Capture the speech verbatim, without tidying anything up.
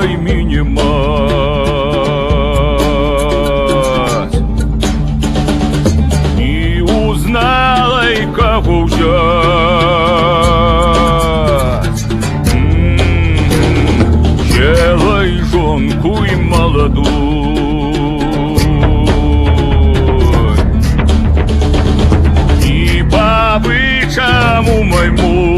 дай мне мать. Не узнала и кого взять. Делай жонку и молодую. И по обычаю моему